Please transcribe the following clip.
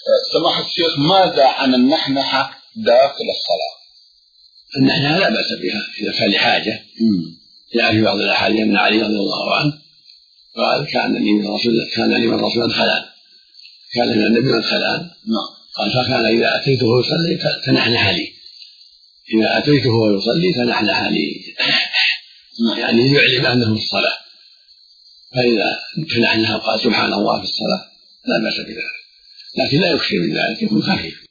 سماحة الشيخ، ماذا عن النحنحة داخل الصلاة؟ النحنحة لا بأس بها إذا كان لحاجة. جاء في بعض الأحاديث أن علي رضي الله عنه قال كان لي من الرسول مدخلان، كان من النبي مدخلان. قال فكان إذا أتيته يصلي تنحنح لي، إذا أتيته ويصلي تنحنح لي، يعني يعلم أنه في الصلاة. فإذا تنحنح قال سبحان الله في الصلاة لا بأس بذلك، لكن لا يكثر من ذلك، يكون خفيف.